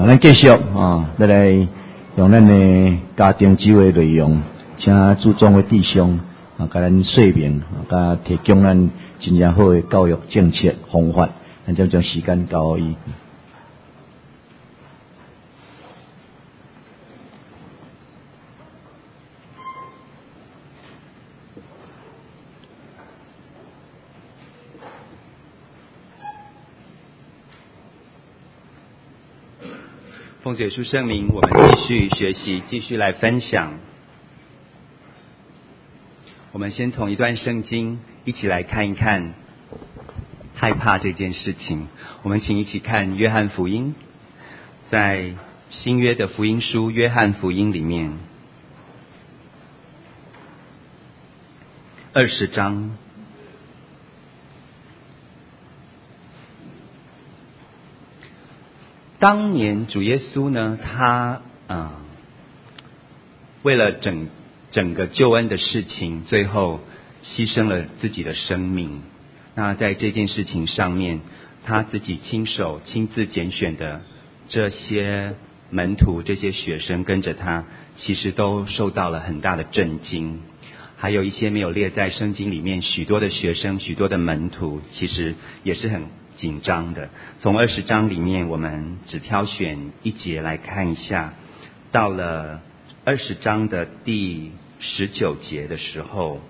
咱继续要来用咱的家庭教育内容，请注重的弟兄甲咱说明，甲提供咱真正好的教育政策方法，咱就将时间交予伊。 奉主耶稣圣名，我们继续学习，继续来分享。我们先从一段圣经一起来看一看害怕这件事情。我们请一起看约翰福音，在新约的福音书约翰福音里面20章。当年主耶稣呢，他为了整个救恩的事情，最后牺牲了自己的生命。那在这件事情上面，他自己亲自拣选的这些门徒、这些学生跟着他，其实都受到了很大的震惊。还有一些没有列在圣经里面，许多的学生、许多的门徒，其实也是很紧张的。从20章里面，我们只挑选一节来看一下。到了20章的第19节的时候，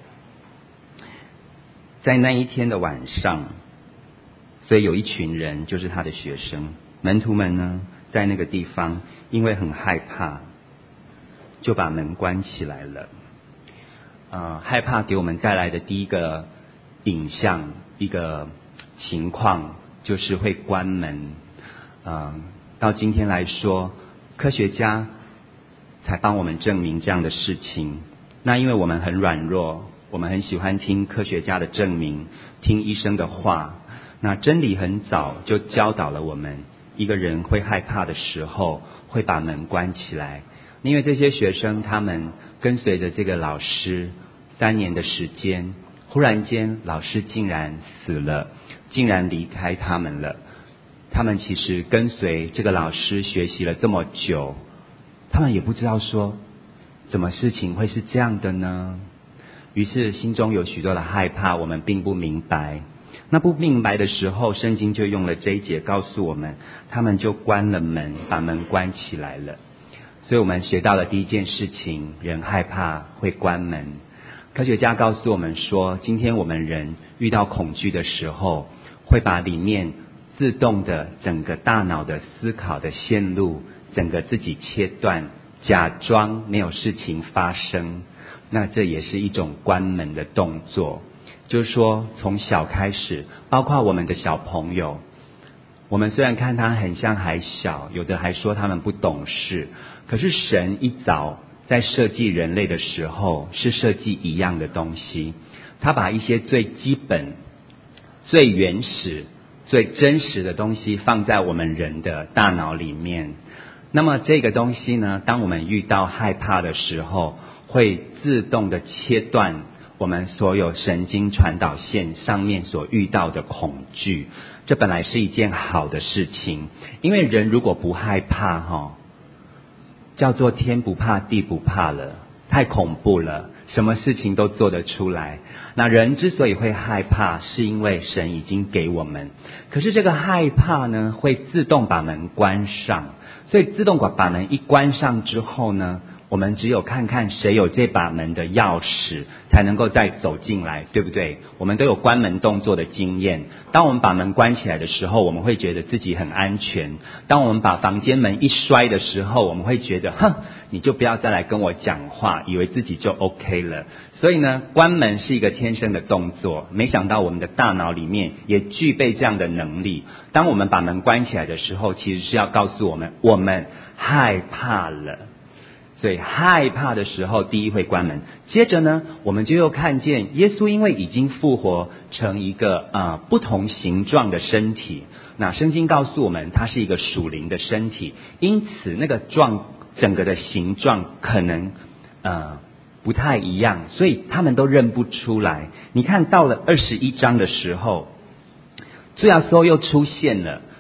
在那一天的晚上，所以有一群人，就是他的学生门徒们呢，在那个地方因为很害怕，就把门关起来了。害怕给我们带来的第一个影像，一个情况，就是会关门。到今天来说，科学家才帮我们证明这样的事情。那因为我们很软弱，我们很喜欢听科学家的证明，听医生的话。那真理很早就教导了我们，一个人会害怕的时候，会把门关起来。因为这些学生他们跟随着这个老师3年的时间，忽然间老师竟然死了，竟然离开他们了。他们其实跟随这个老师学习了这么久，他们也不知道说怎么事情会是这样的呢？于是心中有许多的害怕，我们并不明白。那不明白的时候，圣经就用了这一节告诉我们，他们就关了门，把门关起来了。所以我们学到了第一件事情，人害怕会关门。科学家告诉我们说，今天我们人遇到恐惧的时候，会把里面自动的整个大脑的思考的线路，整个自己切断，假装没有事情发生。那这也是一种关门的动作。就是说从小开始，包括我们的小朋友，我们虽然看他很像还小，有的还说他们不懂事，可是神一早在设计人类的时候，是设计一样的东西。他把一些最基本、最原始、最真实的东西放在我们人的大脑里面。那么这个东西呢，当我们遇到害怕的时候，会自动的切断我们所有神经传导线上面所遇到的恐惧。这本来是一件好的事情，因为人如果不害怕，叫做天不怕地不怕了，太恐怖了，什么事情都做得出来。那人之所以会害怕，是因为神已经给我们，可是这个害怕呢，会自动把门关上。所以自动把门一关上之后呢，我们只有看看谁有这把门的钥匙，才能够再走进来，对不对？我们都有关门动作的经验。当我们把门关起来的时候，我们会觉得自己很安全。当我们把房间门一摔的时候，我们会觉得你就不要再来跟我讲话，以为自己就 OK 了。所以呢，关门是一个天生的动作，没想到我们的大脑里面也具备这样的能力。当我们把门关起来的时候，其实是要告诉我们，我们害怕了。所以害怕的时候，第一会关门。接着呢，我们就又看见耶稣因为已经复活成一个不同形状的身体。那圣经告诉我们，它是一个属灵的身体，因此那个整个的形状可能不太一样，所以他们都认不出来。你看到了21章的时候，主耶稣又出现了。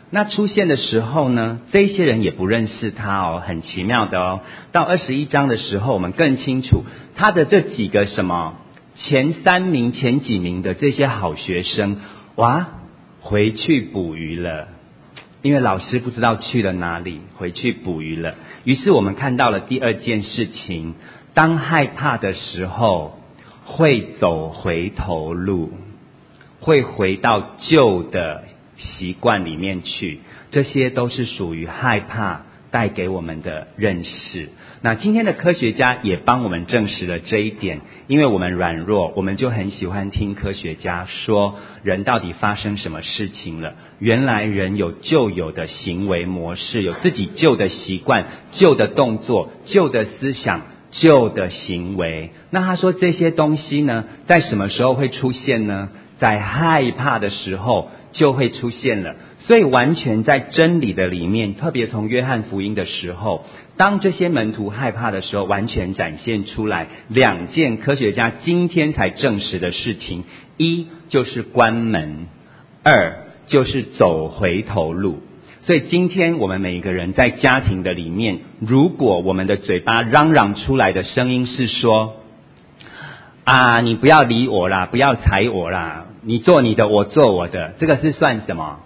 那出现的时候呢，这些人也不认识他哦，很奇妙的哦。到21章的时候，我们更清楚他的这几个什么前3名、前几名的这些好学生，哇，回去捕鱼了。因为老师不知道去了哪里，回去捕鱼了。于是我们看到了第二件事情，当害怕的时候，会走回头路，会回到旧的习惯里面去，这些都是属于害怕带给我们的认识。那今天的科学家也帮我们证实了这一点，因为我们软弱，我们就很喜欢听科学家说人到底发生什么事情了。原来人有旧有的行为模式，有自己旧的习惯、旧的动作、旧的思想、旧的行为。那他说这些东西呢，在什么时候会出现呢？在害怕的时候就会出现了。所以完全在真理的里面，特别从约翰福音的时候，当这些门徒害怕的时候，完全展现出来2件科学家今天才证实的事情：一就是关门，2就是走回头路。所以今天我们每一个人在家庭的里面，如果我们的嘴巴嚷嚷出来的声音是说啊，你不要理我啦，不要睬我啦，你做你的，我做我的，这个是算什么？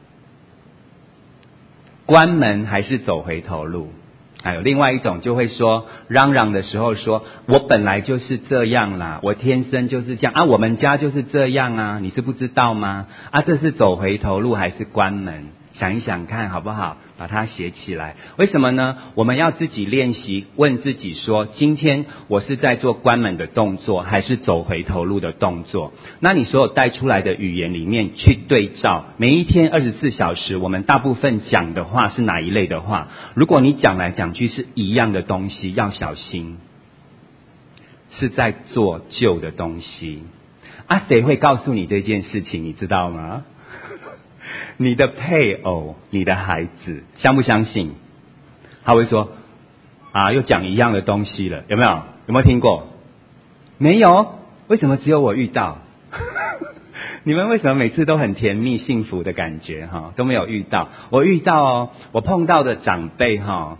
关门还是走回头路？还有另外一种就会说，嚷嚷的时候说，我本来就是这样啦，我天生就是这样啊，我们家就是这样啊，你是不知道吗？啊，这是走回头路还是关门？想一想看好不好？把它写起来。为什么呢？我们要自己练习，问自己说，今天我是在做关门的动作，还是走回头路的动作？那你所有带出来的语言里面去对照，每一天24小时，我们大部分讲的话是哪一类的话？如果你讲来讲去是一样的东西，要小心，是在做旧的东西。啊，谁会告诉你这件事情？你知道吗？你的配偶，你的孩子，相不相信？他会说啊，又讲一样的东西了，有没有？有没有听过？没有？为什么只有我遇到？你们为什么每次都很甜蜜幸福的感觉哈？都没有遇到？我遇到哦，我碰到的长辈哈，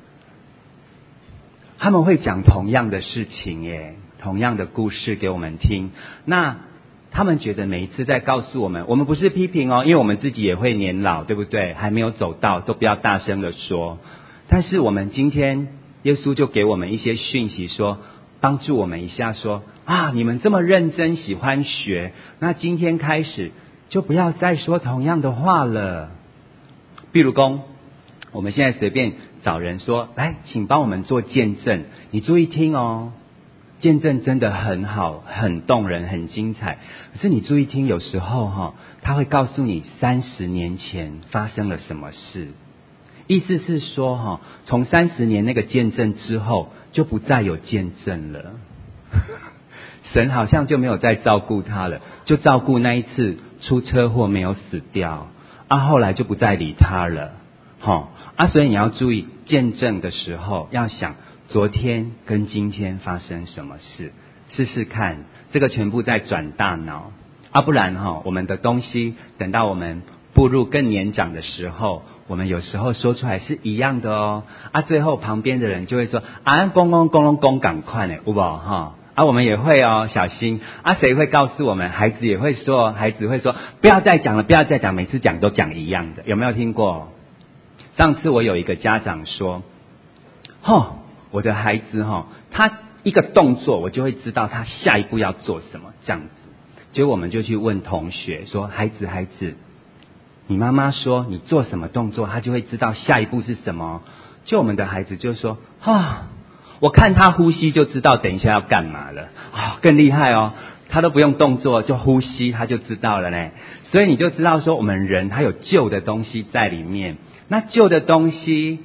他们会讲同样的事情耶，同样的故事给我们听。那他们觉得每一次在告诉我们，我们不是批评哦，因为我们自己也会年老，对不对？还没有走到，都不要大声的说。但是我们今天，耶稣就给我们一些讯息说，帮助我们一下说，啊，你们这么认真喜欢学，那今天开始就不要再说同样的话了。比如说，我们现在随便找人说，来，请帮我们做见证，你注意听哦。见证真的很好，很动人，很精彩。可是你注意听，有时候他会告诉你30年前发生了什么事。意思是说从30年那个见证之后，就不再有见证了。神好像就没有再照顾他了，就照顾那一次出车祸没有死掉，后来就不再理他了。所以你要注意见证的时候，要想昨天跟今天发生什么事，试试看，这个全部在转大脑。不然我们的东西等到我们步入更年长的时候，我们有时候说出来是一样的哦。最后旁边的人就会说公赶快呢，有没有我们也会哦，小心。谁会告诉我们？孩子也会说，孩子会说不要再讲了，不要再讲，每次讲都讲一样的，有没有听过？上次我有一个家长说，我的孩子他一个动作我就会知道他下一步要做什么，这样子。结果我们就去问同学说，孩子，你妈妈说你做什么动作，他就会知道下一步是什么。就我们的孩子就说，我看他呼吸就知道等一下要干嘛了。更厉害哦，他都不用动作就呼吸，他就知道了呢。所以你就知道说，我们人他有旧的东西在里面，那旧的东西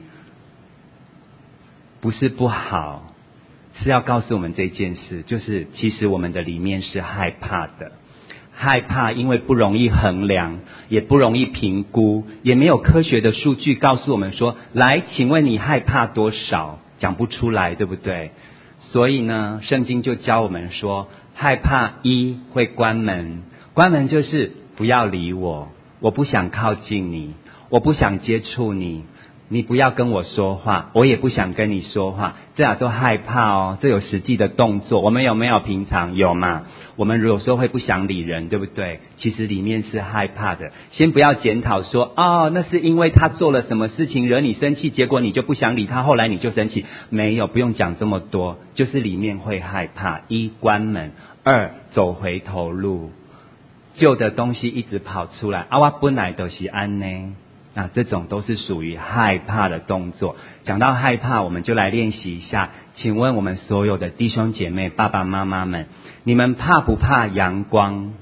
不是不好，是要告诉我们这件事，就是其实我们的里面是害怕的。害怕因为不容易衡量，也不容易评估，也没有科学的数据告诉我们说，来，请问你害怕多少？讲不出来，对不对？所以呢，圣经就教我们说，害怕会关门，关门就是不要理我，我不想靠近你， 我不想接触你，你不要跟我说话，我也不想跟你说话，这样都害怕哦。这有实际的动作，我们有没有平常有嘛？我们有时候会不想理人，对不对？其实里面是害怕的。先不要检讨说那是因为他做了什么事情惹你生气，结果你就不想理他，后来你就生气。没有，不用讲这么多，就是里面会害怕。一，关门；二，走回头路，旧的东西一直跑出来。我本来就是安呢。那这种都是属于害怕的动作。讲到害怕，我们就来练习一下。请问我们所有的弟兄姐妹、爸爸妈妈们，你们怕不怕阳光？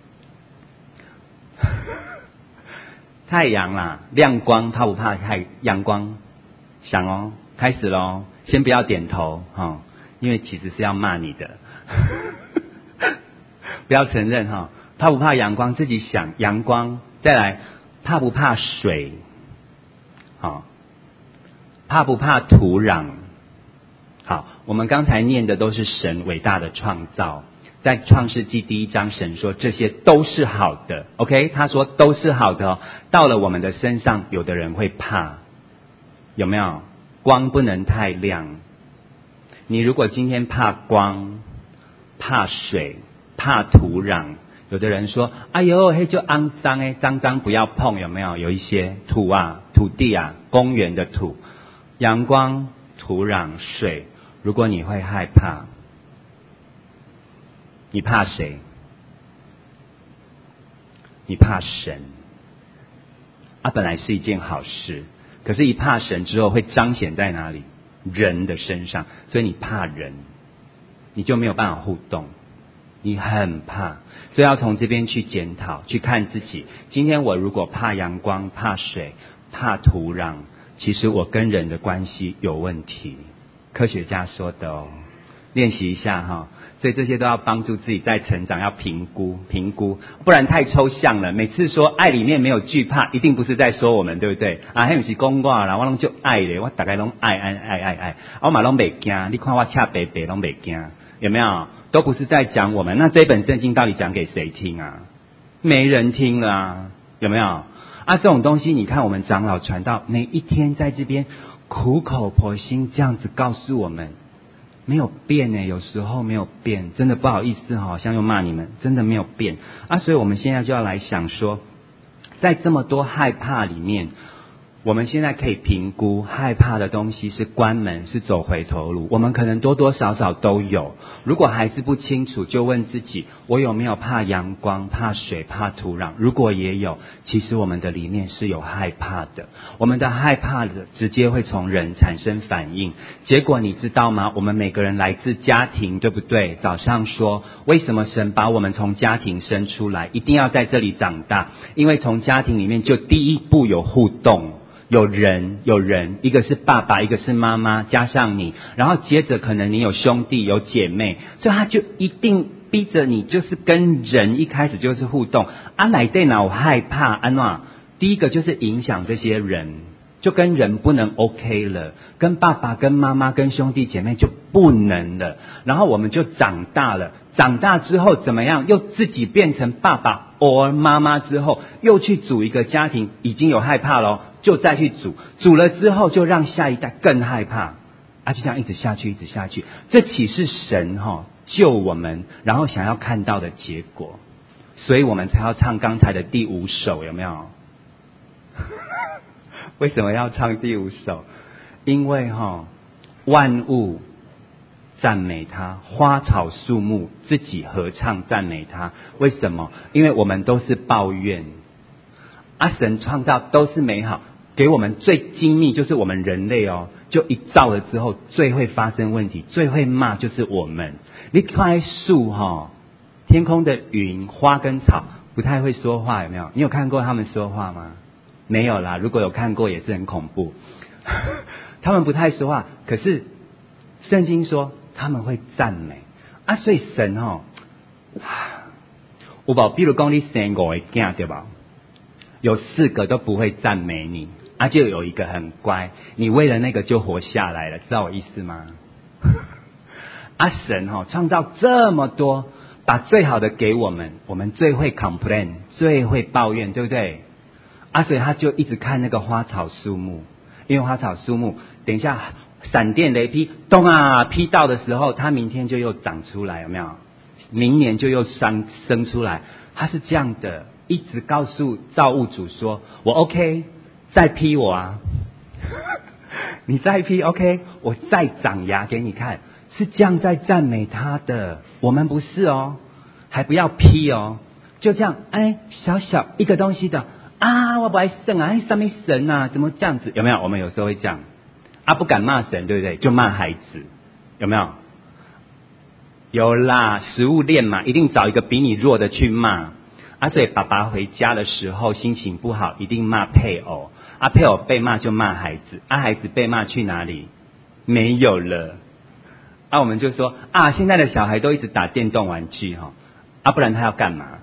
太阳啦，亮光，怕不怕阳光？想哦，开始咯，先不要点头因为其实是要骂你的。不要承认怕不怕阳光？自己想阳光。再来，怕不怕水？怕不怕土壤？好，我们刚才念的都是神伟大的创造。在创世纪第1章，神说这些都是好的 ，OK？ 他说都是好的到了我们的身上，有的人会怕，有没有？光不能太亮。你如果今天怕光、怕水、怕土壤，有的人说哎呦嘿就肮脏脏脏不要碰，有没有？有一些土地公园的土，阳光、土壤、水，如果你会害怕，你怕谁？你怕神本来是一件好事，可是一怕神之后会彰显在哪里？人的身上。所以你怕人，你就没有办法互动，你很怕。所以要从这边去检讨，去看自己。今天我如果怕阳光、怕水、怕土壤，其实我跟人的关系有问题。科学家说的练习一下所以这些都要帮助自己在成长，要评估，不然太抽象了。每次说爱里面没有惧怕，一定不是在说我们，对不对？那不是讲我啦，我拢就爱咧，我大概拢爱，我嘛拢袂惊。你看我恰白白拢袂惊，有没有？都不是在讲我们。那这本圣经到底讲给谁听啊？没人听了有没有？这种东西你看我们长老传道每一天在这边苦口婆心这样子告诉我们，没有变有时候没有变，真的不好意思好像又骂你们，真的没有变所以我们现在就要来想说，在这么多害怕里面，我们现在可以评估害怕的东西是关门，是走回头路。我们可能多多少少都有，如果还是不清楚，就问自己，我有没有怕阳光、怕水、怕土壤？如果也有，其实我们的里面是有害怕的。我们的害怕的直接会从人产生反应，结果你知道吗？我们每个人来自家庭，对不对？早上说为什么神把我们从家庭生出来，一定要在这里长大？因为从家庭里面就第一步有互动，有人，一个是爸爸，一个是妈妈，加上你，然后接着可能你有兄弟有姐妹，所以他就一定逼着你就是跟人一开始就是互动来电脑害怕第一个就是影响这些人，就跟人不能 OK 了，跟爸爸跟妈妈跟兄弟姐妹就不能了。然后我们就长大了，长大之后怎么样？又自己变成爸爸或妈妈之后，又去组一个家庭，已经有害怕咯，就再去组了之后，就让下一代更害怕就这样一直下去，这岂是神救我们然后想要看到的结果？所以我们才要唱刚才的第5首，有没有？为什么要唱第5首？因为万物赞美他，花草树木自己合唱赞美他。为什么？因为我们都是抱怨神创造都是美好，给我们最精密就是我们人类就一造了之后，最会发生问题，最会骂就是我们。你看树天空的云、花跟草不太会说话，有没有？你有看过他们说话吗？没有啦，如果有看过也是很恐怖。他们不太说话，可是圣经说他们会赞美所以神有没有？比如说你生5个孩对吧？有4个都不会赞美你就有一个很乖，你为了那个就活下来了，知道我意思吗？神创造这么多，把最好的给我们，我们最会 complain， 最会抱怨，对不对？ 所以他就一直看那个花草树木，因为花草树木等一下闪电雷劈咚啊劈到的时候，它明天就又长出来，有没有？明年就又生出来。他是这样的，一直告诉造物主说：“我 OK， 再劈我啊！你再劈 OK， 我再长芽给你看。”是这样在赞美他的，我们不是哦，还不要劈哦，就这样，小小一个东西的我不爱神啊，上面神啊，怎么这样子？有没有？我们有时候会这样不敢骂神，对不对？就骂孩子，有没有？有啦，食物链嘛，一定找一个比你弱的去骂所以爸爸回家的时候心情不好，一定骂配偶配偶被骂就骂孩子孩子被骂去哪里？没有了我们就说现在的小孩都一直打电动玩具不然他要干嘛？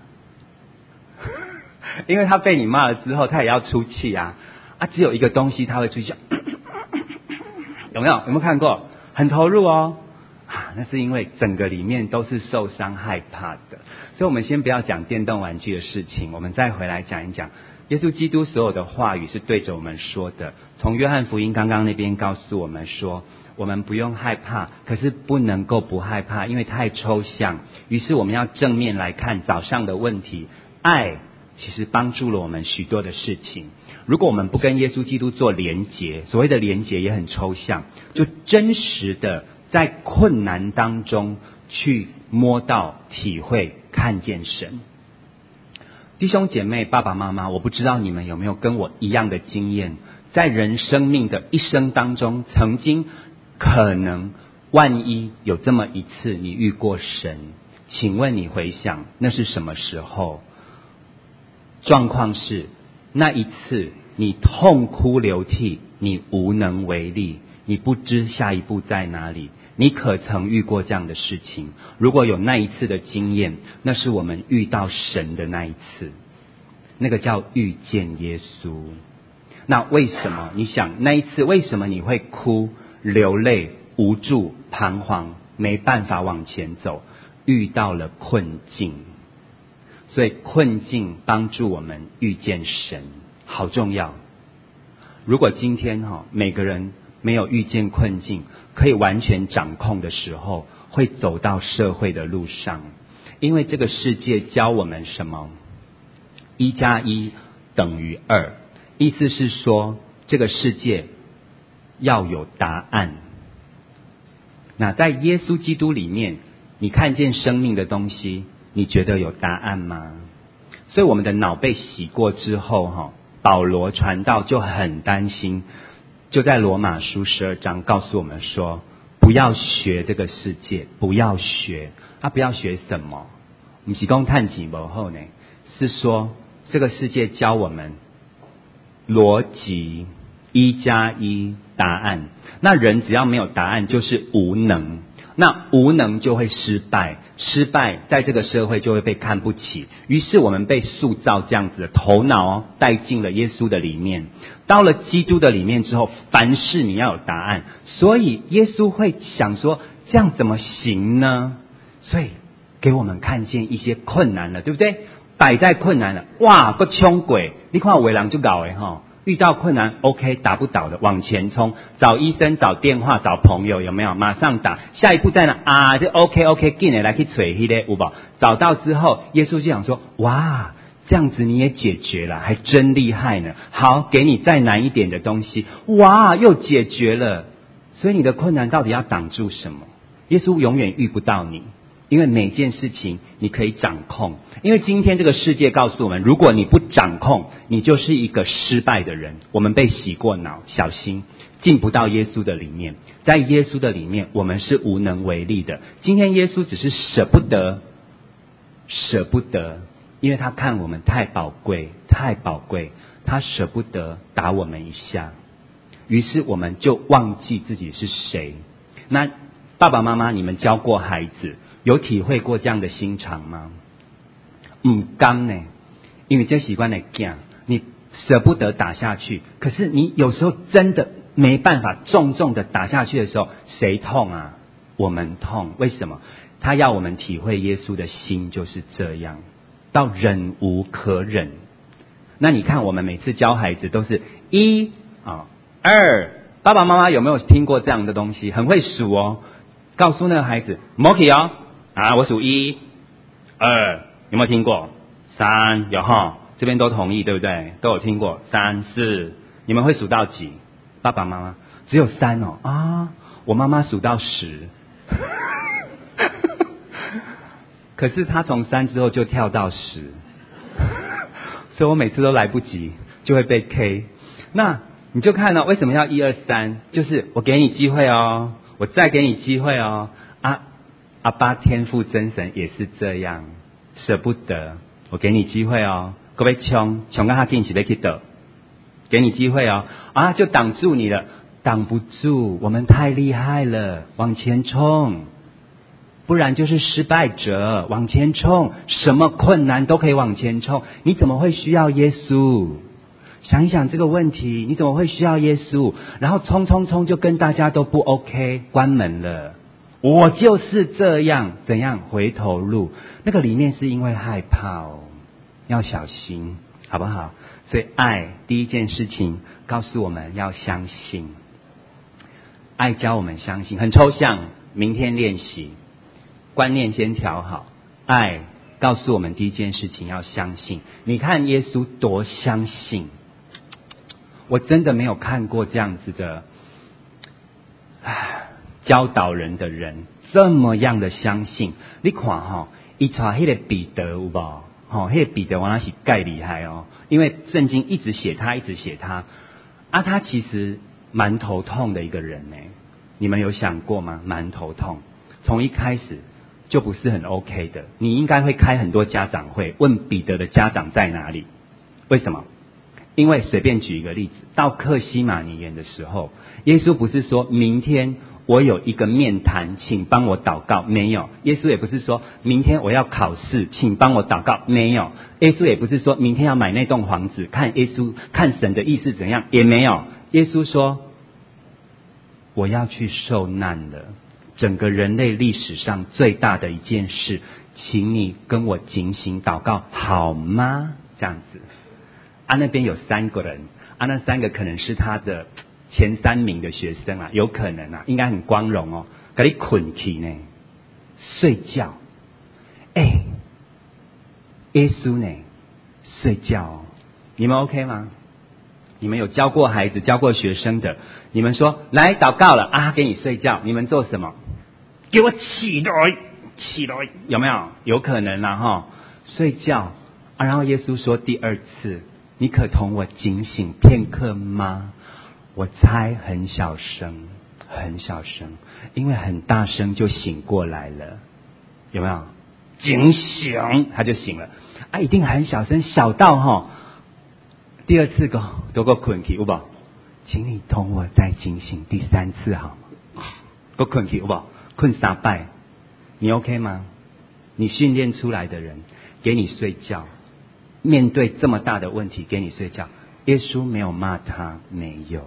因为他被你骂了之后，他也要出气只有一个东西他会出气，有没有看过？很投入哦那是因为整个里面都是受伤害怕的。所以我们先不要讲电动玩具的事情，我们再回来讲一讲耶稣基督所有的话语是对着我们说的。从约翰福音刚刚那边告诉我们说，我们不用害怕，可是不能够不害怕，因为太抽象。于是我们要正面来看早上的问题。爱其实帮助了我们许多的事情。如果我们不跟耶稣基督做连结，所谓的连结也很抽象，就真实的在困难当中去摸到、体会、看见神。弟兄姐妹、爸爸妈妈，我不知道你们有没有跟我一样的经验，在人生命的一生当中，曾经可能万一有这么一次你遇过神，请问你回想那是什么时候？状况是那一次你痛哭流涕，你无能为力，你不知下一步在哪里。你可曾遇过这样的事情？如果有那一次的经验，那是我们遇到神的那一次，那个叫遇见耶稣。那为什么你想那一次为什么你会哭流泪无助彷徨没办法往前走？遇到了困境。所以困境帮助我们遇见神，好重要。如果今天每个人没有遇见困境，可以完全掌控的时候，会走到社会的路上。因为这个世界教我们什么？1+1等于2，意思是说这个世界要有答案。那在耶稣基督里面，你看见生命的东西，你觉得有答案吗？所以我们的脑被洗过之后保罗传道就很担心，就在罗马书12章告诉我们说，不要学这个世界，不要学不要学什么？不是说赚钱不好呢，是说这个世界教我们逻辑1+1答案。那人只要没有答案就是无能，那无能就会失败，失败在这个社会就会被看不起。于是我们被塑造这样子的头脑带进了耶稣的里面。到了基督的里面之后，凡事你要有答案。所以耶稣会想说，这样怎么行呢？所以给我们看见一些困难了，对不对？摆在困难了，哇，个穷鬼！你看有的人就搞遇到困难 OK 打不倒的往前冲，找医生找电话找朋友，有没有？马上打。下一步在哪就 OK 进来去找那个有没？找到之后耶稣就想说，哇，这样子你也解决了，还真厉害呢。好，给你再难一点的东西，哇，又解决了。所以你的困难到底要挡住什么？耶稣永远遇不到你，因为每件事情你可以掌控。因为今天这个世界告诉我们，如果你不掌控，你就是一个失败的人。我们被洗过脑，小心进不到耶稣的里面。在耶稣的里面，我们是无能为力的。今天耶稣只是舍不得，因为他看我们太宝贵，他舍不得打我们一下，于是我们就忘记自己是谁。那爸爸妈妈，你们教过孩子，有体会过这样的心肠吗？不甘呢，因为这习惯的囝，你舍不得打下去，可是你有时候真的没办法重重的打下去的时候，谁痛啊？我们痛。为什么？他要我们体会耶稣的心就是这样，到忍无可忍。 那你看我们每次教孩子都是1、2，爸爸妈妈有没有听过这样的东西？很会数哦，告诉那个孩子 ，Moki 哦，我数1、2，有没有听过？3有哈，这边都同意对不对？都有听过3、4，你们会数到几？爸爸妈妈只有3哦我妈妈数到10，可是她从3之后就跳到10，所以我每次都来不及，就会被 K。那你就看为什么要1、2、3？就是我给你机会哦，我再给你机会哦。阿爸天父真神也是这样，舍不得，我给你机会哦，可不可以穷到他进去被去得？给你机会哦，就挡住你了，挡不住，我们太厉害了，往前冲，不然就是失败者，往前冲，什么困难都可以往前冲，你怎么会需要耶稣？想一想这个问题，你怎么会需要耶稣？然后冲就跟大家都不 OK， 关门了。我就是这样，怎样回头路？那个里面是因为害怕要小心，好不好？所以爱第一件事情告诉我们要相信，爱教我们相信，很抽象，明天练习，观念先调好。爱告诉我们第一件事情要相信。你看耶稣多相信，我真的没有看过这样子的教导人的人这么样的相信。你看他那个彼得有没有？那个彼得那是盖厉害因为圣经一直写他他其实蛮头痛的一个人你们有想过吗？蛮头痛，从一开始就不是很 OK 的。你应该会开很多家长会，问彼得的家长在哪里？为什么？因为随便举一个例子，到客西马尼园的时候，耶稣不是说明天我有一个面谈，请帮我祷告，没有。耶稣也不是说明天我要考试，请帮我祷告，没有。耶稣也不是说明天要买那栋房子，看神的意思怎样，也没有。耶稣说我要去受难了，整个人类历史上最大的一件事，请你跟我警醒祷告好吗？这样子那边有3个人那3个可能是他的前3名的学生有可能应该很光荣给你困起呢，睡觉耶稣呢睡觉你们 OK 吗？你们有教过孩子教过学生的，你们说来祷告了给你睡觉，你们做什么？给我起来，有没有？有可能睡觉然后耶稣说第2次，你可同我警醒片刻吗？我猜很小声，因为很大声就醒过来了，有没有？警醒，他就醒了一定很小声，小到第2次都够困起，有没有？请你同我再警醒第3次好吗？够困起，有没有？困3拜，你 OK 吗？你训练出来的人给你睡觉，面对这么大的问题给你睡觉，耶稣没有骂他，没有。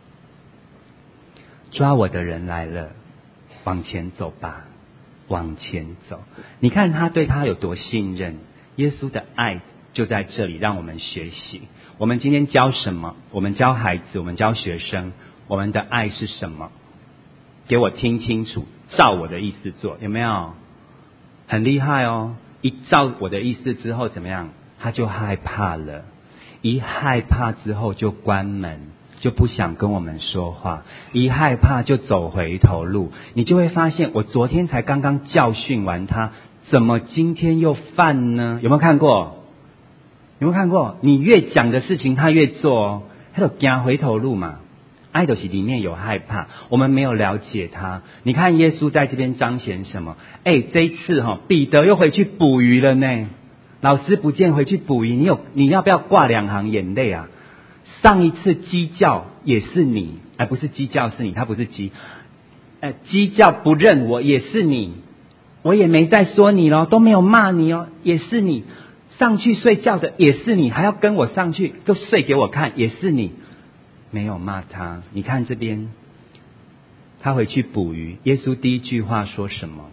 抓我的人来了，往前走吧，往前走。你看他对他有多信任，耶稣的爱就在这里让我们学习。我们今天教什么？我们教孩子，我们教学生，我们的爱是什么？给我听清楚，照我的意思做，有没有？很厉害一照我的意思之后怎么样？他就害怕了，一害怕之后就关门，就不想跟我们说话，一害怕就走回头路。你就会发现，我昨天才刚刚教训完他，怎么今天又犯呢？有没有看过？你越讲的事情他越做他就怕回头路嘛。爱的是里面有害怕，我们没有了解他。你看耶稣在这边彰显什么？这一次彼得又回去捕鱼了呢。老师不见回去捕鱼，你要不要挂2行眼泪啊？上一次鸡叫也是你，不是鸡叫是你，他不是鸡。鸡叫不认我也是你，我也没再说你咯，都没有骂你也是你。上去睡觉的也是你，还要跟我上去就睡给我看，也是你。没有骂他。你看这边他回去捕鱼，耶稣第一句话说什么？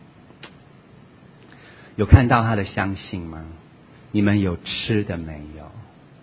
有看到他的相信吗？你们有吃的没有？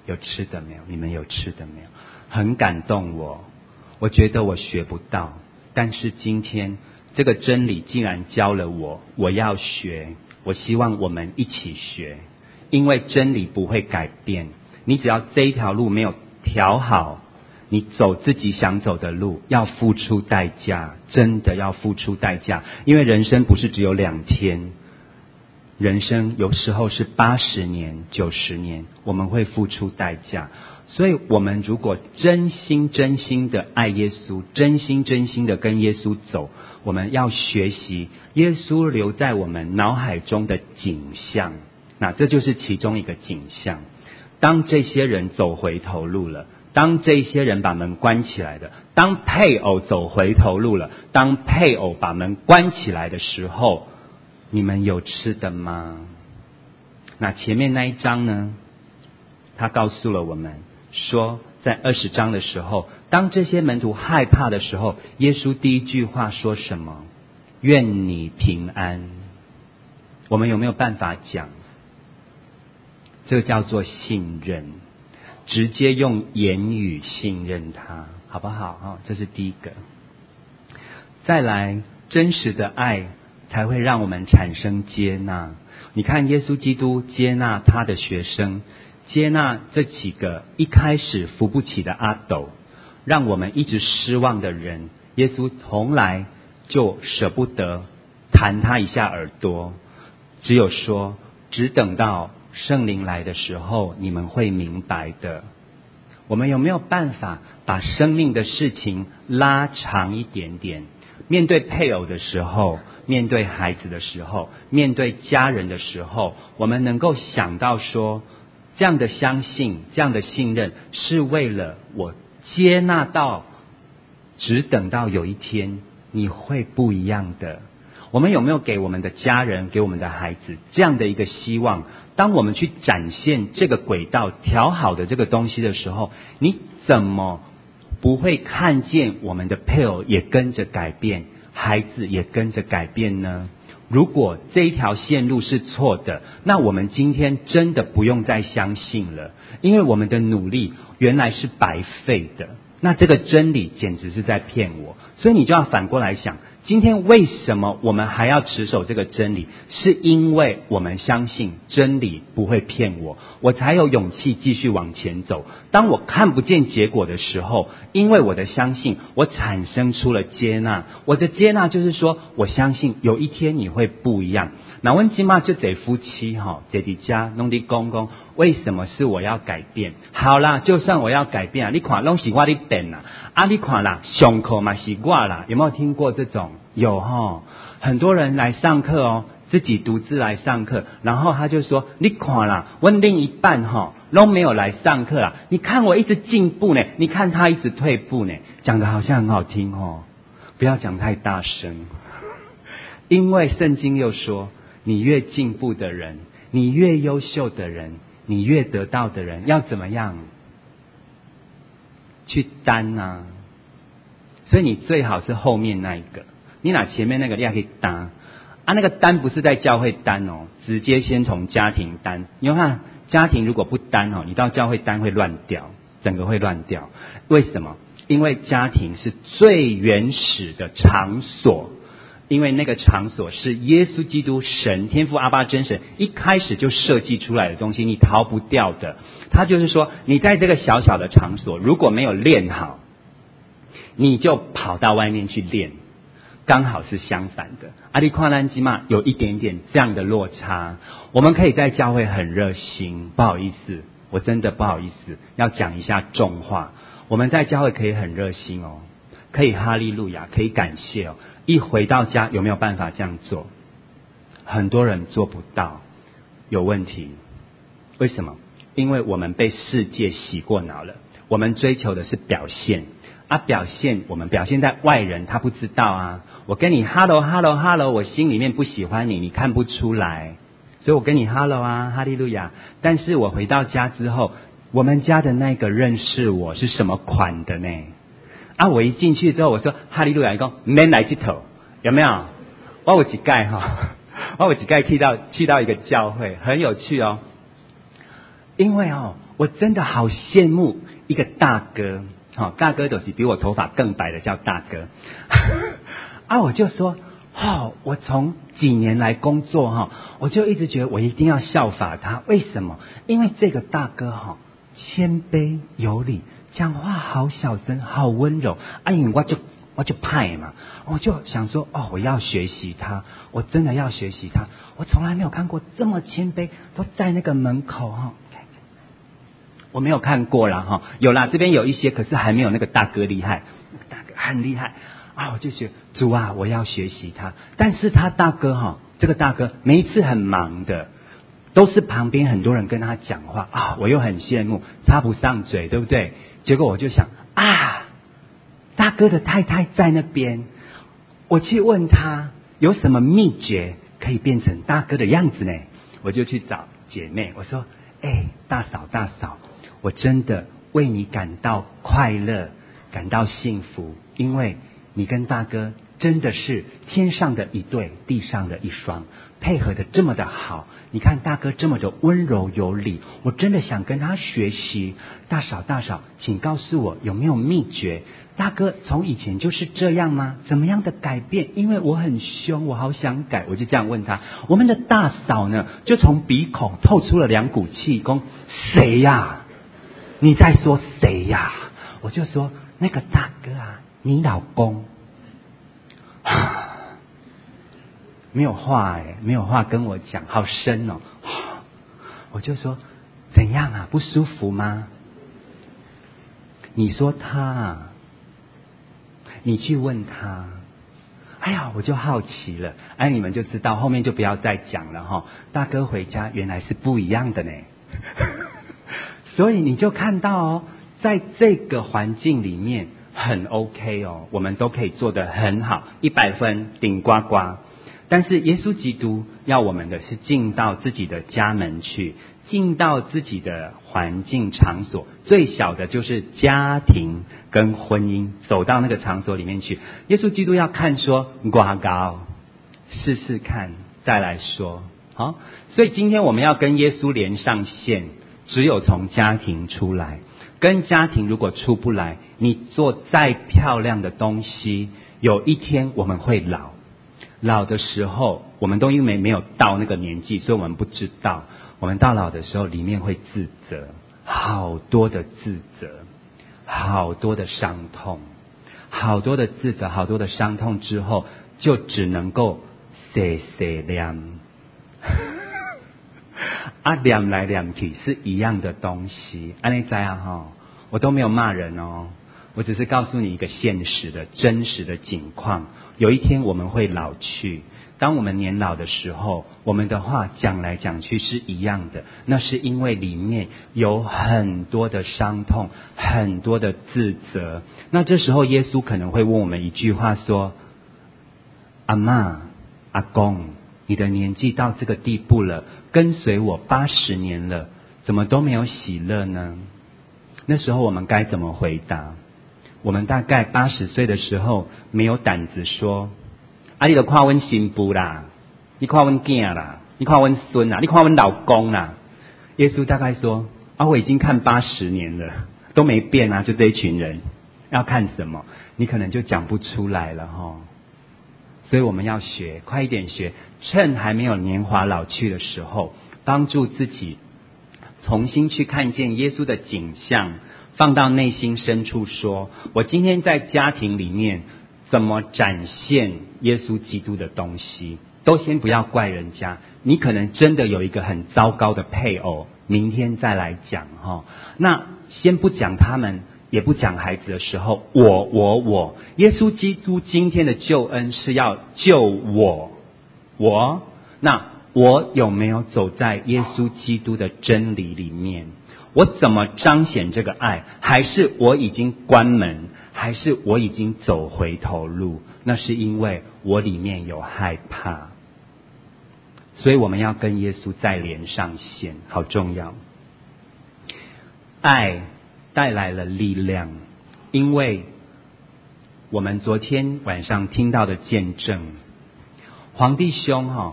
有吃的没有？你们有吃的没有？很感动我觉得我学不到，但是今天这个真理既然教了我要学，我希望我们一起学，因为真理不会改变，你只要这一条路没有调好，你走自己想走的路，要付出代价，真的要付出代价，因为人生不是只有2天，人生有时候是80年、90年，我们会付出代价。所以我们如果真心的爱耶稣，真心的跟耶稣走，我们要学习耶稣留在我们脑海中的景象。那这就是其中一个景象。当这些人走回头路了，当这些人把门关起来的，当配偶走回头路了，当配偶把门关起来的时候，你们有吃的吗？那前面那一章呢，他告诉了我们说，在20章的时候，当这些门徒害怕的时候，耶稣第一句话说什么？愿你平安。我们有没有办法讲？这叫做信任，直接用言语信任他，好不好？这是第一个。再来，真实的爱才会让我们产生接纳。你看耶稣基督接纳他的学生，接纳这几个一开始扶不起的阿斗，让我们一直失望的人，耶稣从来就舍不得弹他一下耳朵，只有说，只等到圣灵来的时候，你们会明白的。我们有没有办法把生命的事情拉长一点点？面对配偶的时候，面对孩子的时候，面对家人的时候，我们能够想到说，这样的相信，这样的信任，是为了我接纳到，只等到有一天你会不一样的。我们有没有给我们的家人，给我们的孩子这样的一个希望？当我们去展现这个轨道调好的这个东西的时候，你怎么不会看见我们的配偶也跟着改变，孩子也跟着改变呢？如果这一条线路是错的，那我们今天真的不用再相信了，因为我们的努力原来是白费的。那这个真理简直是在骗我。所以你就要反过来想，今天为什么我们还要持守这个真理？是因为我们相信真理不会骗我，我才有勇气继续往前走。当我看不见结果的时候，因为我的相信，我产生出了接纳。我的接纳就是说，我相信有一天你会不一样。那我们今嘛就这夫妻这在家弄的公公，为什么是我要改变？好啦，就算我要改变啊，你看拢是我的变啦，你看啦，上课嘛是我啦，有没有听过这种？有很多人来上课自己独自来上课，然后他就说，你看啦，我另一半都没有来上课啦，你看我一直进步呢，你看他一直退步呢，讲得好像很好听不要讲太大声，因为圣经又说，你越进步的人，你越优秀的人，你越得到的人，要怎么样去担啊？所以你最好是后面那一个，你拿前面那个你也可以担那个担不是在教会担直接先从家庭担。你看家庭如果不担你到教会担会乱掉，整个会乱掉。为什么？因为家庭是最原始的场所，因为那个场所是耶稣基督神天父阿爸真神一开始就设计出来的东西，你逃不掉的。他就是说，你在这个小小的场所如果没有练好，你就跑到外面去练，刚好是相反的。阿里夸兰基嘛有一点点这样的落差。我们可以在教会很热心，不好意思，我真的不好意思要讲一下重话。我们在教会可以很热心可以哈利路亚，可以感谢一回到家有没有办法这样做？很多人做不到，有问题。为什么？因为我们被世界洗过脑了，我们追求的是表现表现，我们表现在外人他不知道啊。我跟你 hello， 我心里面不喜欢你，你看不出来，所以我跟你 hello 哈利路亚。但是我回到家之后，我们家的那个认识我是什么款的呢？我一进去之后，我说哈利路亚，说免来这头，有没有？我有一盖我有一盖去到一个教会，很有趣因为我真的好羡慕一个大哥，大哥就是比我头发更白的叫大哥。我就说，我从几年来工作我就一直觉得我一定要效法他。为什么？因为这个大哥谦卑有礼，讲话好小声，好温柔。因为我就派嘛，我就想说，我要学习他，我真的要学习他。我从来没有看过这么谦卑，都在那个门口我没有看过啦有啦，这边有一些，可是还没有那个大哥厉害，大哥很厉害我就觉得主啊，我要学习他。但是他大哥这个大哥每一次很忙的，都是旁边很多人跟他讲话我又很羡慕，插不上嘴，对不对？结果我就想大哥的太太在那边，我去问他有什么秘诀可以变成大哥的样子呢？我就去找姐妹，我说大嫂，我真的为你感到快乐，感到幸福，因为你跟大哥真的是天上的一对，地上的一双，配合的这么的好。你看大哥这么的温柔有礼，我真的想跟他学习。大嫂，请告诉我有没有秘诀？大哥从以前就是这样吗？怎么样的改变？因为我很凶，我好想改。我就这样问他。我们的大嫂呢，就从鼻孔透出了2股气，说谁呀？你在说谁呀？我就说那个大哥你老公。没有话没有话跟我讲，好深哦。我就说怎样不舒服吗？你说他你去问他。我就好奇了。你们就知道，后面就不要再讲了大哥回家原来是不一样的呢。所以你就看到在这个环境里面很 OK 我们都可以做得很好，100分顶呱呱。但是耶稣基督要我们的是进到自己的家门去，进到自己的环境场所，最小的就是家庭跟婚姻，走到那个场所里面去。耶稣基督要看说呱高，试试看再来说。所以今天我们要跟耶稣连上线，只有从家庭出来。跟家庭如果出不来，你做再漂亮的东西，有一天我们会老的时候，我们都因为没有到那个年纪，所以我们不知道。我们到老的时候，里面会自责，好多的自责，好多的伤痛，好多的自责，好多的伤痛之后，就只能够洗念。念来念去是一样的东西。你知我都没有骂人我只是告诉你一个现实的真实的景况。有一天我们会老去，当我们年老的时候，我们的话讲来讲去是一样的，那是因为里面有很多的伤痛，很多的自责。那这时候耶稣可能会问我们一句话说，阿嬷阿公，你的年纪到这个地步了，跟随我80年了，怎么都没有喜乐呢？那时候我们该怎么回答？我们大概80岁的时候没有胆子说，你就看我新妇啦，你看我囝啦，你看我孙啦，你看我老公啦。耶稣大概说，我已经看80年了，都没变就这一群人，要看什么？你可能就讲不出来了所以我们要学，快一点学，趁还没有年华老去的时候，帮助自己重新去看见耶稣的景象，放到内心深处说，我今天在家庭里面怎么展现耶稣基督的东西。都先不要怪人家，你可能真的有一个很糟糕的配偶，明天再来讲那先不讲他们，也不讲孩子的时候，我耶稣基督今天的救恩是要救我，那我有没有走在耶稣基督的真理里面？我怎么彰显这个爱？还是我已经关门？还是我已经走回头路？那是因为我里面有害怕。所以我们要跟耶稣再连上线，好重要。爱带来了力量，因为我们昨天晚上听到的见证，黄弟兄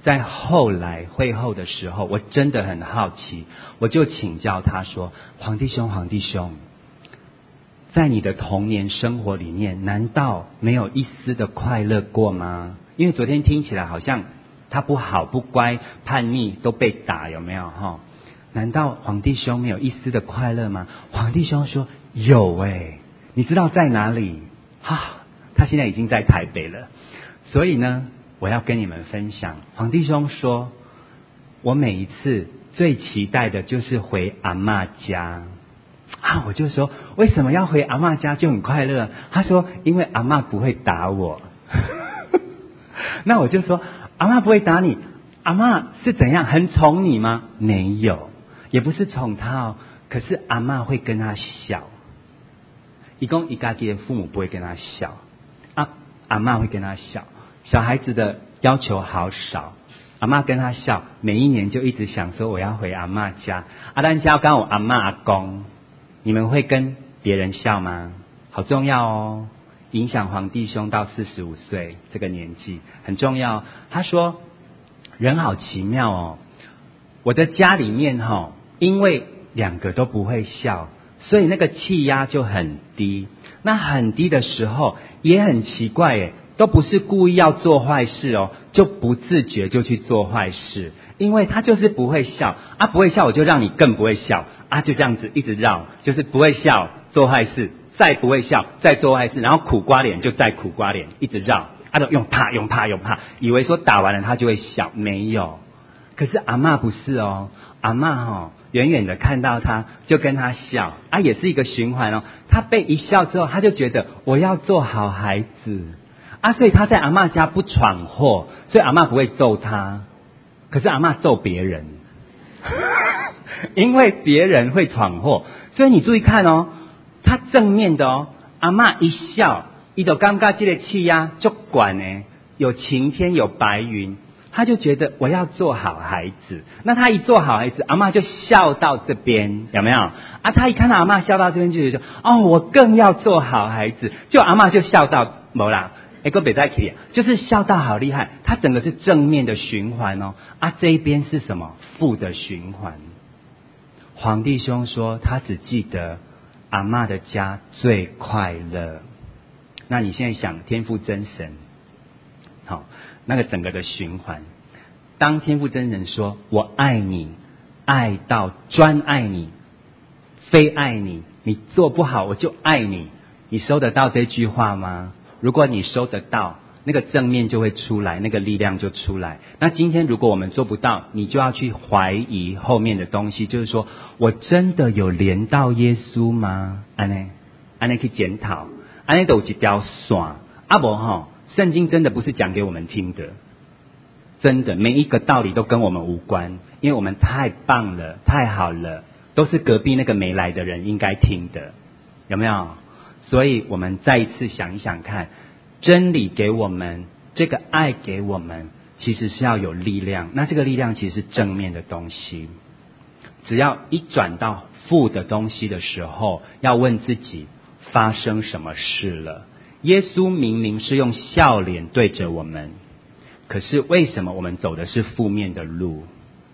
在后来会后的时候，我真的很好奇，我就请教他说：黄弟兄，在你的童年生活里面，难道没有一丝的快乐过吗？因为昨天听起来好像他不好不乖叛逆都被打，有没有齁？难道黄弟兄没有一丝的快乐吗？黄弟兄说有欸，你知道在哪里？他现在已经在台北了。所以呢，我要跟你们分享，黄弟兄说，我每一次最期待的就是回阿嬷家。我就说为什么要回阿嬷家就很快乐？他说因为阿嬷不会打我。那我就说阿嬷不会打你，阿嬷是怎样很宠你吗？没有，也不是宠他哦，可是阿嬷会跟他笑。一共一家的父母不会跟他笑，阿嬷会跟他笑。小孩子的要求好少，阿嬷跟他笑，每一年就一直想说我要回阿嬷家。咱家刚我阿嬷阿公，你们会跟别人笑吗？好重要哦，影响黄弟兄到45岁这个年纪很重要。他说人好奇妙哦，我的家里面因为两个都不会笑，所以那个气压就很低。那很低的时候也很奇怪耶，都不是故意要做坏事哦，就不自觉就去做坏事，因为他就是不会笑不会笑我就让你更不会笑就这样子一直绕，就是不会笑做坏事，再不会笑再做坏事，然后苦瓜脸就再苦瓜脸，一直绕都用怕，以为说打完了他就会笑，没有。可是阿嬷不是哦，阿嬷远远的看到他就跟他笑也是一个循环哦。他被一笑之后，他就觉得我要做好孩子所以他在阿嬷家不闯祸，所以阿嬷不会揍他。可是阿嬷揍别人，因为别人会闯祸，所以你注意看哦，他正面的哦，阿嬷一笑，他就感觉这个气压就管呢，有晴天有白云。他就觉得我要做好孩子，那他一做好孩子，阿嬷就笑到这边，有没有他一看到阿嬷笑到这边，就觉得我更要做好孩子，就阿嬷就笑到没啦，就是笑到好厉害，他整个是正面的循环哦这一边是什么？负的循环。黄弟兄说他只记得阿嬷的家最快乐。那你现在想天父真神那个整个的循环，当天父真神说我爱你，爱到专爱你，非爱你，你做不好我就爱你，你收得到这句话吗？如果你收得到，那个正面就会出来，那个力量就出来。那今天如果我们做不到，你就要去怀疑后面的东西，就是说我真的有连到耶稣吗？安内去检讨，安内都有一条线不圣经真的不是讲给我们听的，真的每一个道理都跟我们无关，因为我们太棒了，太好了，都是隔壁那个没来的人应该听的，有没有？所以我们再一次想一想看，真理给我们，这个爱给我们，其实是要有力量，那这个力量其实是正面的东西。只要一转到负的东西的时候，要问自己发生什么事了。耶稣明明是用笑脸对着我们，可是为什么我们走的是负面的路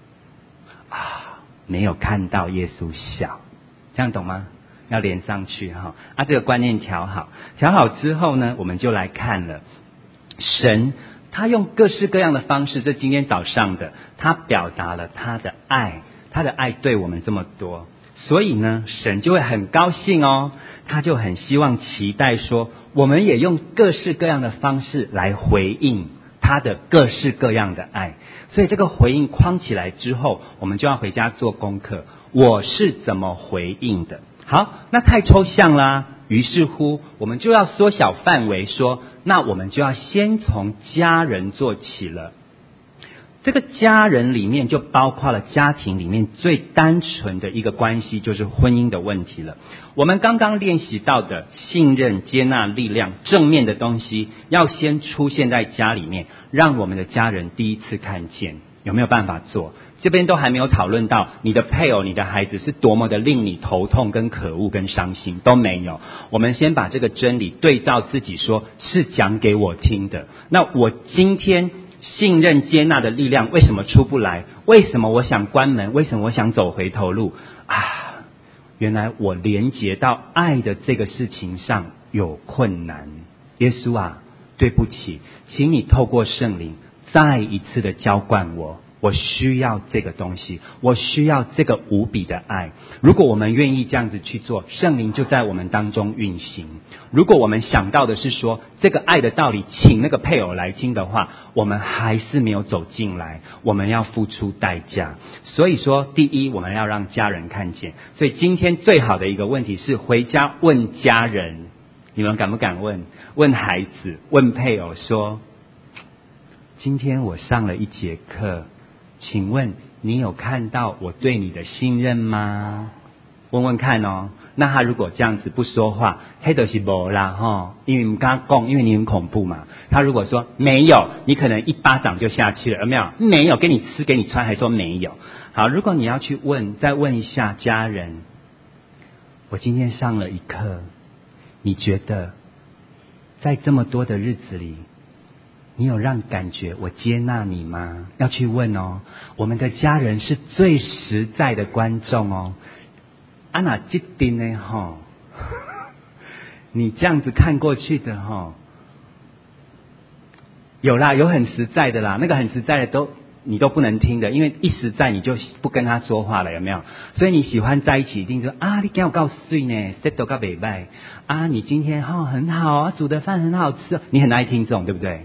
没有看到耶稣笑，这样懂吗？要连上去这个观念调好之后呢，我们就来看了神他用各式各样的方式，这今天早上的他表达了他的爱，他的爱对我们这么多，所以呢神就会很高兴哦，他就很希望期待说我们也用各式各样的方式来回应他的各式各样的爱。所以这个回应框起来之后，我们就要回家做功课，我是怎么回应的。好，那太抽象啦，于是乎我们就要缩小范围说，那我们就要先从家人做起了。这个家人里面就包括了家庭里面最单纯的一个关系，就是婚姻的问题了。我们刚刚练习到的信任、接纳、力量，正面的东西要先出现在家里面，让我们的家人第一次看见。有没有办法做？这边都还没有讨论到你的配偶、你的孩子是多么的令你头痛跟可恶跟伤心，都没有。我们先把这个真理对照自己，说是讲给我听的。那我今天信任接纳的力量为什么出不来？为什么我想关门？为什么我想走回头路啊？原来我连结到爱的这个事情上有困难。耶稣啊，对不起，请你透过圣灵再一次的浇灌我，我需要这个东西，我需要这个无比的爱。如果我们愿意这样子去做，圣灵就在我们当中运行。如果我们想到的是说这个爱的道理请那个配偶来听的话，我们还是没有走进来，我们要付出代价。所以说第一，我们要让家人看见。所以今天最好的一个问题是回家问家人，你们敢不敢问孩子，问配偶说，今天我上了一节课，请问你有看到我对你的信任吗？问问看哦。那他如果这样子不说话，那就是没啦齁，因为你跟他讲，因为你很恐怖嘛。他如果说没有，你可能一巴掌就下去了，有没有？没有，给你吃给你穿，还说没有。好，如果你要去问，再问一下家人，我今天上了一课，你觉得在这么多的日子里，你有让感觉我接纳你吗？要去问哦。我们的家人是最实在的观众哦。啊那这边呢齁，你这样子看过去的齁，有啦，有很实在的啦，那个很实在的你都不能听的，因为一实在你就不跟他说话了，有没有？所以你喜欢在一起，一定说啊，你今天有够水呢，这都够美拜啊，你今天很好啊，煮的饭很好吃，你很爱听这种，对不对？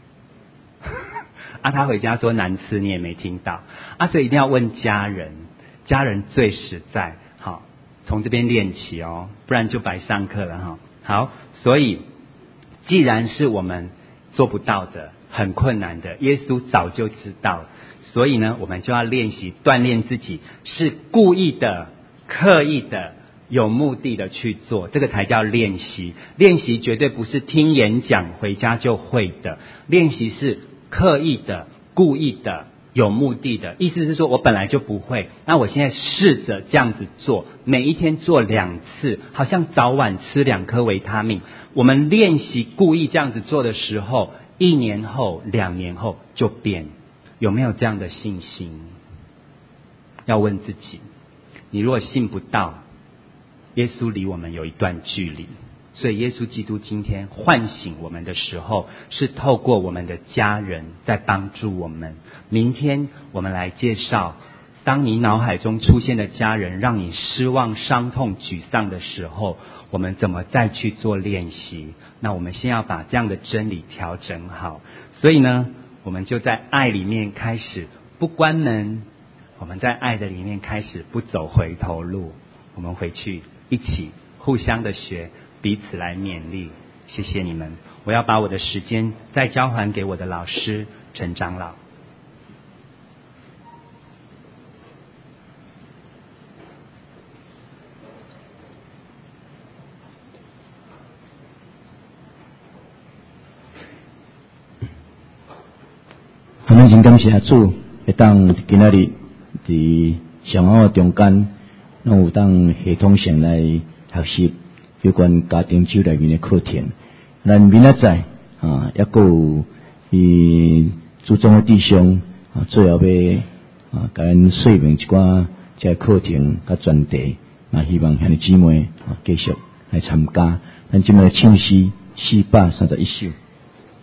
啊，他回家说难吃，你也没听到啊，所以一定要问家人，家人最实在。好，从这边练起哦，不然就白上课了哈。好，所以既然是我们做不到的，很困难的，耶稣早就知道，所以呢，我们就要练习锻炼自己，是故意的、刻意的、有目的的去做，这个才叫练习。练习绝对不是听演讲回家就会的，练习是刻意的、故意的、有目的的。意思是说我本来就不会，那我现在试着这样子做，每一天做2次，好像早晚吃2颗维他命。我们练习故意这样子做的时候，1年后、2年后就变。有没有这样的信心？要问自己。你如果信不到，耶稣离我们有一段距离。所以耶稣基督今天唤醒我们的时候，是透过我们的家人在帮助我们。明天我们来介绍，当你脑海中出现的家人让你失望、伤痛、沮丧的时候，我们怎么再去做练习？那我们先要把这样的真理调整好。所以呢，我们就在爱里面开始不关门，我们在爱的里面开始不走回头路。我们回去一起互相的学，彼此来勉励。谢谢你们，我要把我的时间再交还给我的老师陈长老。 我们真感谢主，会当今仔日伫上午中间，咱有当系统性来学习有关家庭酒内面的课程。咱明仔载也阁有注重的弟兄最后要甲咱说明一寡这课程甲专题，希望兄弟姊妹继续来参加。咱今日唱诗431首。